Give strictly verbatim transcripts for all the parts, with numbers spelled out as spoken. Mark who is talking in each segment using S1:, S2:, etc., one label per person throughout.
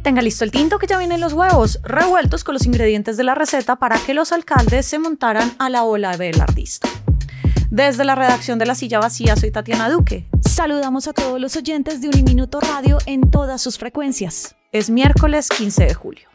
S1: Tenga listo el tinto que ya vienen los huevos, revueltos con los ingredientes de la receta para que los alcaldes se montaran a la ola abelardista. Desde la redacción de La Silla Vacía, soy Tatiana Duque.
S2: Saludamos a todos los oyentes de Uniminuto Radio en todas sus frecuencias.
S1: Es miércoles quince de julio.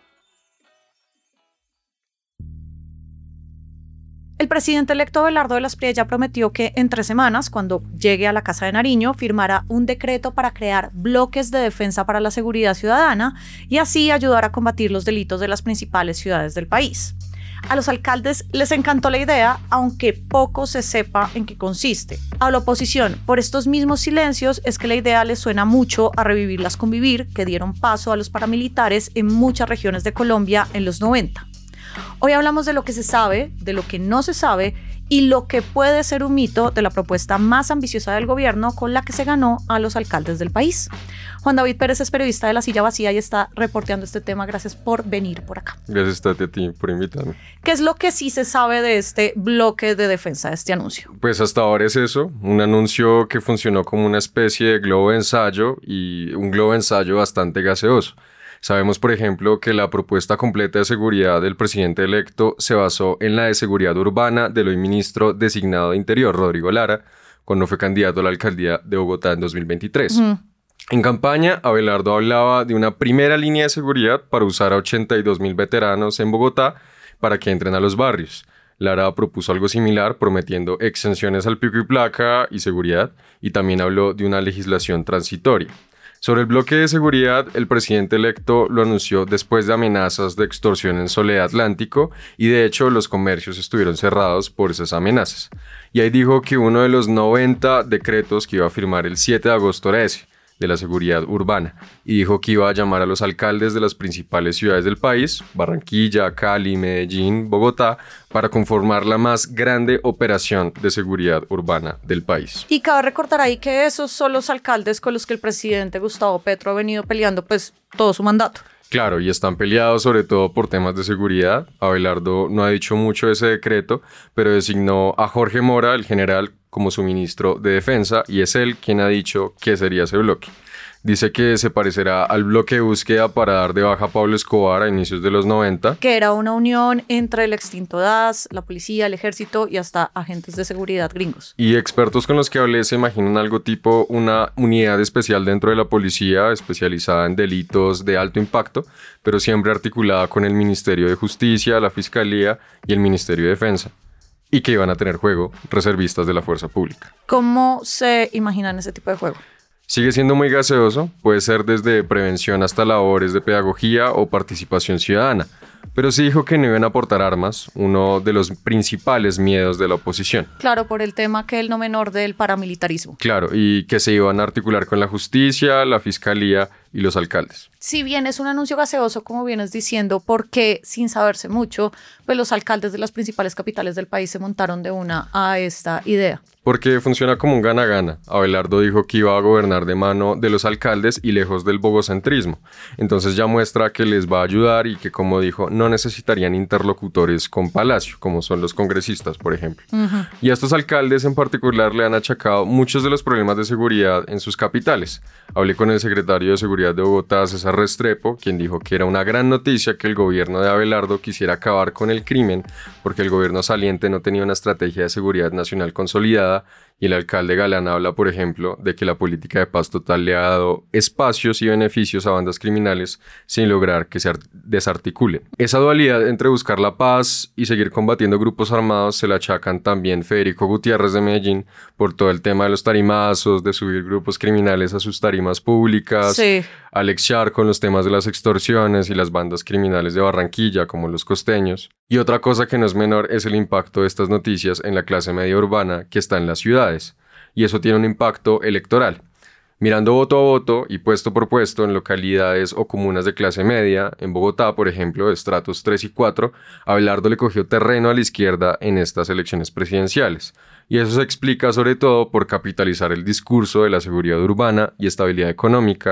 S1: El presidente electo Abelardo de las Priella prometió que en tres semanas, cuando llegue a la Casa de Nariño, firmará un decreto para crear bloques de defensa para la seguridad ciudadana y así ayudar a combatir los delitos de las principales ciudades del país. A los alcaldes les encantó la idea, aunque poco se sepa en qué consiste. A la oposición, por estos mismos silencios, es que la idea les suena mucho a revivir las Convivir, que dieron paso a los paramilitares en muchas regiones de Colombia en los noventa. Hoy hablamos de lo que se sabe, de lo que no se sabe y lo que puede ser un mito de la propuesta más ambiciosa del gobierno con la que se ganó a los alcaldes del país. Juan David Pérez es periodista de La Silla Vacía y está reporteando este tema. Gracias por venir por acá.
S3: Gracias, Tati, a ti por invitarme.
S1: ¿Qué es lo que sí se sabe de este bloque de defensa, de este anuncio?
S3: Pues hasta ahora es eso, un anuncio que funcionó como una especie de globo de ensayo y un globo de ensayo bastante gaseoso. Sabemos, por ejemplo, que la propuesta completa de seguridad del presidente electo se basó en la de seguridad urbana del hoy ministro designado de Interior, Rodrigo Lara, cuando fue candidato a la alcaldía de Bogotá en dos mil veintitrés. Uh-huh. En campaña, Abelardo hablaba de una primera línea de seguridad para usar a ochenta y dos mil veteranos en Bogotá para que entren a los barrios. Lara propuso algo similar, prometiendo exenciones al pico y placa y seguridad, y también habló de una legislación transitoria. Sobre el bloque de seguridad, el presidente electo lo anunció después de amenazas de extorsión en Soledad Atlántico y de hecho los comercios estuvieron cerrados por esas amenazas. Y ahí dijo que uno de los noventa decretos que iba a firmar el siete de agosto era ese, de la seguridad urbana, y dijo que iba a llamar a los alcaldes de las principales ciudades del país, Barranquilla, Cali, Medellín, Bogotá, para conformar la más grande operación de seguridad urbana del país.
S1: Y cabe recordar ahí que esos son los alcaldes con los que el presidente Gustavo Petro ha venido peleando pues todo su mandato.
S3: Claro, y están peleados sobre todo por temas de seguridad. Abelardo no ha dicho mucho de ese decreto, pero designó a Jorge Mora, el general, como su ministro de Defensa, y es él quien ha dicho qué sería ese bloque. Dice que se parecerá al bloque de búsqueda para dar de baja a Pablo Escobar a inicios de los noventa.
S1: Que era una unión entre el extinto D A S, la policía, el ejército y hasta agentes de seguridad gringos.
S3: Y expertos con los que hablé se imaginan algo tipo una unidad especial dentro de la policía, especializada en delitos de alto impacto, pero siempre articulada con el Ministerio de Justicia, la Fiscalía y el Ministerio de Defensa. Y que iban a tener juego reservistas de la fuerza pública.
S1: ¿Cómo se imaginan ese tipo de juego?
S3: Sigue siendo muy gaseoso, puede ser desde prevención hasta labores de pedagogía o participación ciudadana, pero sí dijo que no iban a aportar armas, uno de los principales miedos de la oposición.
S1: Claro, por el tema que el no menor del paramilitarismo.
S3: Claro, y que se iban a articular con la justicia, la fiscalía y los alcaldes.
S1: Si bien es un anuncio gaseoso, como vienes diciendo, porque sin saberse mucho, pues los alcaldes de las principales capitales del país se montaron de una a esta idea.
S3: Porque funciona como un gana-gana. Abelardo dijo que iba a gobernar de mano de los alcaldes y lejos del bogocentrismo. Entonces ya muestra que les va a ayudar y que, como dijo, no necesitarían interlocutores con Palacio, como son los congresistas, por ejemplo. Uh-huh. Y a estos alcaldes en particular le han achacado muchos de los problemas de seguridad en sus capitales. Hablé con el secretario de Seguridad de Bogotá, César Restrepo, quien dijo que era una gran noticia que el gobierno de Abelardo quisiera acabar con el crimen porque el gobierno saliente no tenía una estrategia de seguridad nacional consolidada. Y el alcalde Galán habla, por ejemplo, de que la política de paz total le ha dado espacios y beneficios a bandas criminales sin lograr que se desarticulen. Esa dualidad entre buscar la paz y seguir combatiendo grupos armados se la achacan también Federico Gutiérrez de Medellín por todo el tema de los tarimazos, de subir grupos criminales a sus tarimas públicas,
S1: sí.
S3: Alex Char con los temas de las extorsiones y las bandas criminales de Barranquilla, como los costeños. Y otra cosa que no es menor es el impacto de estas noticias en la clase media urbana que está en las ciudades. Y eso tiene un impacto electoral. Mirando voto a voto y puesto por puesto en localidades o comunas de clase media, en Bogotá, por ejemplo, de estratos tres y cuatro, Abelardo le cogió terreno a la izquierda en estas elecciones presidenciales. Y eso se explica sobre todo por capitalizar el discurso de la seguridad urbana y estabilidad económica,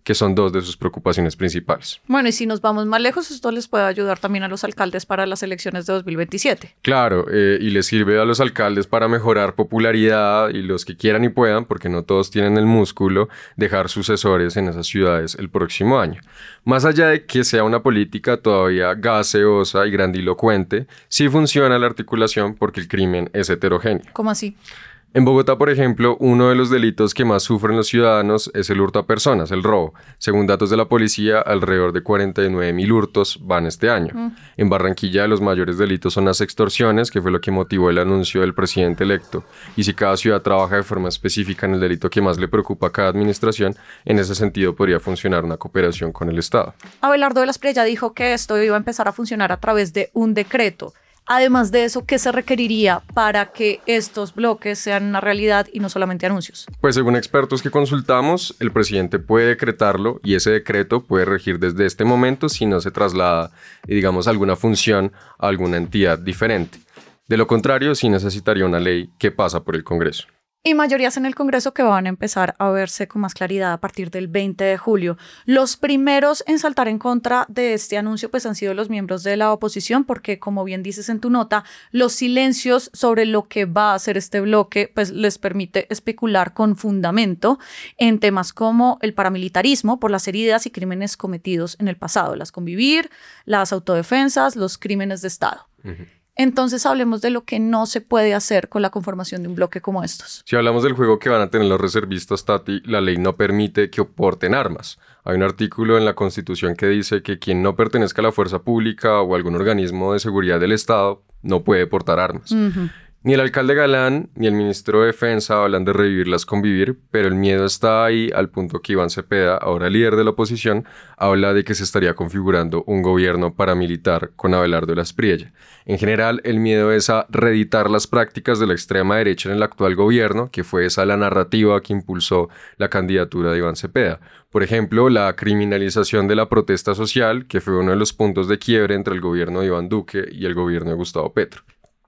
S3: que son dos de sus preocupaciones principales.
S1: Bueno, y si nos vamos más lejos, esto les puede ayudar también a los alcaldes para las elecciones de dos mil veintisiete.
S3: Claro, eh, y les sirve a los alcaldes para mejorar popularidad y los que quieran y puedan, porque no todos tienen el músculo, dejar sucesores en esas ciudades el próximo año. Más allá de que sea una política todavía gaseosa y grandilocuente, sí funciona la articulación porque el crimen es heterogéneo.
S1: ¿Cómo así?
S3: En Bogotá, por ejemplo, uno de los delitos que más sufren los ciudadanos es el hurto a personas, el robo. Según datos de la policía, alrededor de cuarenta y nueve mil hurtos van este año. Mm. En Barranquilla, los mayores delitos son las extorsiones, que fue lo que motivó el anuncio del presidente electo. Y si cada ciudad trabaja de forma específica en el delito que más le preocupa a cada administración, en ese sentido podría funcionar una cooperación con el Estado.
S1: Abelardo de la Espriella dijo que esto iba a empezar a funcionar a través de un decreto. Además de eso, ¿qué se requeriría para que estos bloques sean una realidad y no solamente anuncios?
S3: Pues según expertos que consultamos, el presidente puede decretarlo y ese decreto puede regir desde este momento si no se traslada, digamos, alguna función a alguna entidad diferente. De lo contrario, sí necesitaría una ley que pasa por el Congreso.
S1: Y mayorías en el Congreso que van a empezar a verse con más claridad a partir del veinte de julio. Los primeros en saltar en contra de este anuncio pues han sido los miembros de la oposición porque, como bien dices en tu nota, los silencios sobre lo que va a hacer este bloque pues les permite especular con fundamento en temas como el paramilitarismo por las heridas y crímenes cometidos en el pasado, las convivir, las autodefensas, los crímenes de Estado. Uh-huh. Entonces hablemos de lo que no se puede hacer con la conformación de un bloque como estos.
S3: Si hablamos del juego que van a tener los reservistas, Tati, la ley no permite que porten armas. Hay un artículo en la Constitución que dice que quien no pertenezca a la fuerza pública o algún organismo de seguridad del Estado no puede portar armas. Uh-huh. Ni el alcalde Galán ni el ministro de Defensa hablan de revivirlas convivir, pero el miedo está ahí al punto que Iván Cepeda, ahora líder de la oposición, habla de que se estaría configurando un gobierno paramilitar con Abelardo de la Espriella. En general, el miedo es a reeditar las prácticas de la extrema derecha en el actual gobierno, que fue esa la narrativa que impulsó la candidatura de Iván Cepeda. Por ejemplo, la criminalización de la protesta social, que fue uno de los puntos de quiebre entre el gobierno de Iván Duque y el gobierno de Gustavo Petro.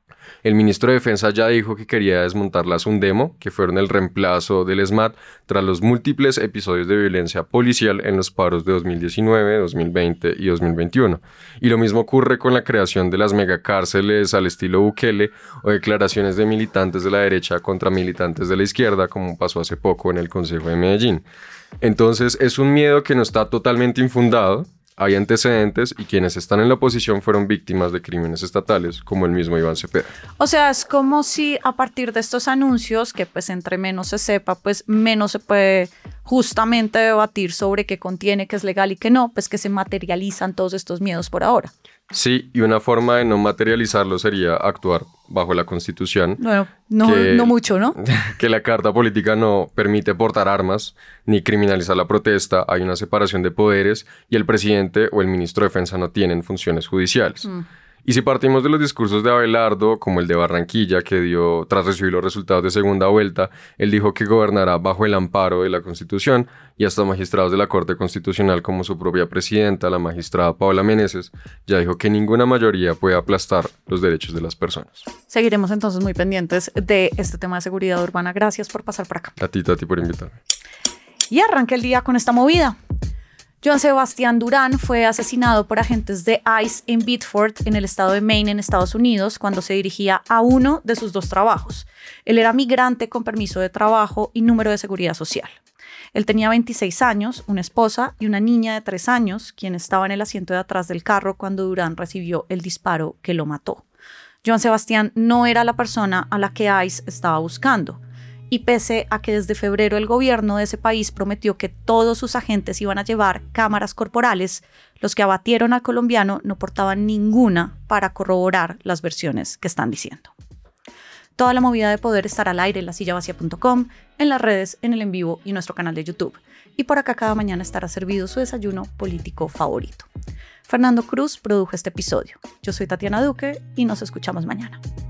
S3: El ministro de Defensa ya dijo que quería desmontar las Undemo, que fueron el reemplazo del ESMAD tras los múltiples episodios de violencia policial en los paros de dos mil diecinueve, dos mil veinte y dos mil veintiuno. Y lo mismo ocurre con la creación de las megacárceles al estilo Bukele o declaraciones de militantes de la derecha contra militantes de la izquierda, como pasó hace poco en el Consejo de Medellín. Entonces, es un miedo que no está totalmente infundado. Hay antecedentes y quienes están en la oposición fueron víctimas de crímenes estatales, como el mismo Iván Cepeda.
S1: O sea, es como si a partir de estos anuncios, que pues entre menos se sepa, pues menos se puede justamente debatir sobre qué contiene, qué es legal y qué no, pues que se materializan todos estos miedos por ahora.
S3: Sí, y una forma de no materializarlo sería actuar bajo la Constitución.
S1: Bueno, no, que, no mucho, ¿no?
S3: Que la Carta Política no permite portar armas ni criminalizar la protesta, hay una separación de poderes y el presidente o el ministro de Defensa no tienen funciones judiciales. Mm. Y si partimos de los discursos de Abelardo, como el de Barranquilla, que dio tras recibir los resultados de segunda vuelta, él dijo que gobernará bajo el amparo de la Constitución y hasta magistrados de la Corte Constitucional como su propia presidenta, la magistrada Paola Meneses, ya dijo que ninguna mayoría puede aplastar los derechos de las personas.
S1: Seguiremos entonces muy pendientes de este tema de seguridad urbana. Gracias por pasar por acá.
S3: A ti, Tati, por invitarme.
S1: Y arranca el día con esta movida. Joan Sebastián Durán fue asesinado por agentes de ICE en Biddeford, en el estado de Maine, en Estados Unidos, cuando se dirigía a uno de sus dos trabajos. Él era migrante con permiso de trabajo y número de seguridad social. Él tenía veintiséis años, una esposa y una niña de tres años, quien estaba en el asiento de atrás del carro cuando Durán recibió el disparo que lo mató. Joan Sebastián no era la persona a la que ICE estaba buscando. Y pese a que desde febrero el gobierno de ese país prometió que todos sus agentes iban a llevar cámaras corporales, los que abatieron al colombiano no portaban ninguna para corroborar las versiones que están diciendo. Toda la movida de poder estará al aire en la silla vacía punto com, en las redes, en el en vivo y nuestro canal de YouTube. Y por acá cada mañana estará servido su desayuno político favorito. Fernando Cruz produjo este episodio. Yo soy Tatiana Duque y nos escuchamos mañana.